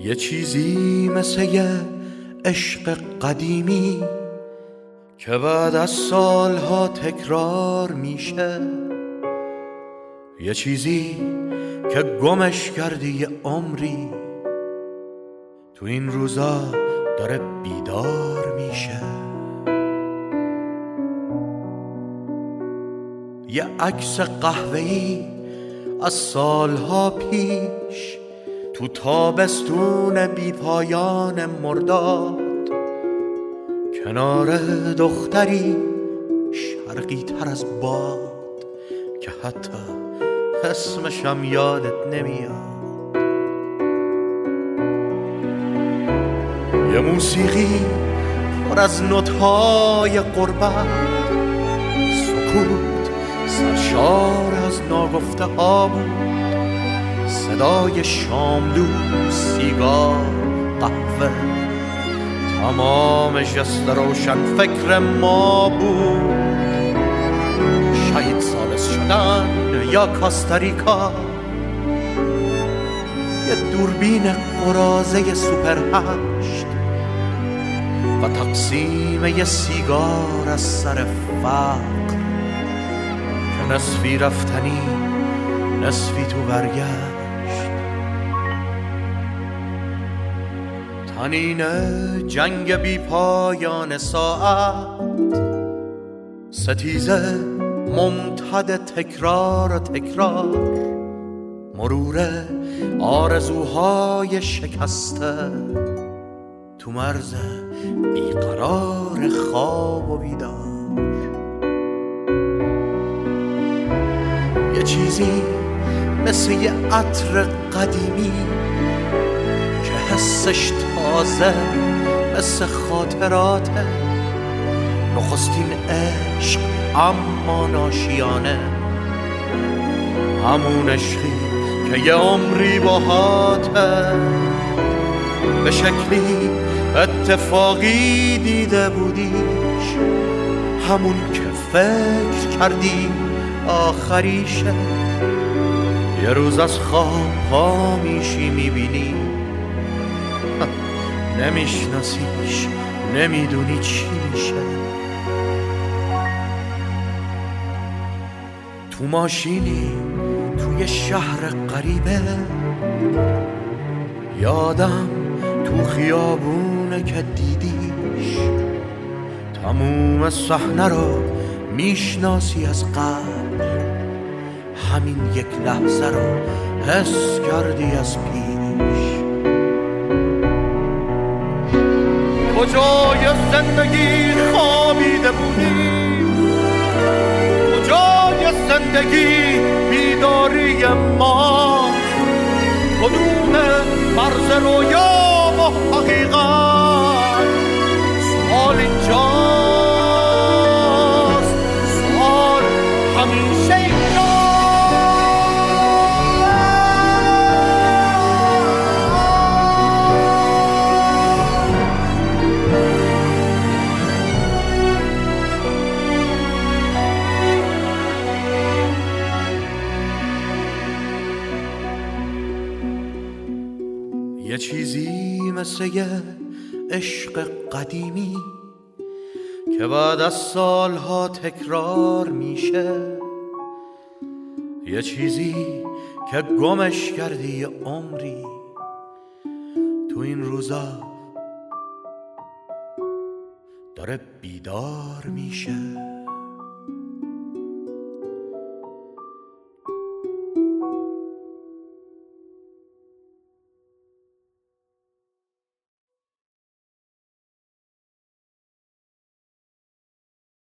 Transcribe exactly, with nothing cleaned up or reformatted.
یه چیزی مثل یه عشق قدیمی که بعد از سالها تکرار میشه، یه چیزی که گمش کردی یه عمری، تو این روزا داره بیدار میشه. یه عکس قهوه‌ای از سالها پیش تو تابستون بی پایان مرداد، کنار دختری شرقی تر از باد که حتی اسمشم یادت نمیاد. یه موسیقی پر از نوت‌های غربت، سکوت سرشار از ناگفته ها بود، صدای شاملو، سیگار، قهوه، تمام جست روشن فکر ما بود. شاید سالس شدن یا کاستاریکا، یه دوربین قراضه سوپر هشت و تقسیم یه سیگار از سر فقر که نصفی رفتنی نصفی تو برگشت. تنین جنگ بی پایان ساعت، ستیزه ممتد تکرار و تکرار، مرور آرزوهای شکسته تو مرز بیقرار خواب و بیدار. یه چیزی مثل یه عطر قدیمی که حسش تازه مثل خاطراته، نخستین عشق اما ناشیانه، همون عشقی که یه عمری باهاته، به شکلی اتفاقی دیده بودیش، همون که فکر کردی آخریشه. یه روز از خواب پا میشی میبینی نمیشناسیش، نمیدونی چی میشه. تو ماشینی توی شهر غریبه، یادم تو خیابونه که دیدیش، تموم صحنه رو میشناسی از قبل، همین یک لحظه رو حس کردی از پیش. کجای زندگی خوابیده بودی، کجای زندگی بیداری ما، کدوم مرز رویا و حقیقت، سوال اینجاست، سوال همیشه اینجاست. یه چیزی مثل یه عشق قدیمی که بعد از سالها تکرار میشه، یه چیزی که گمش کردی یه عمری، تو این روزا داره بیدار میشه.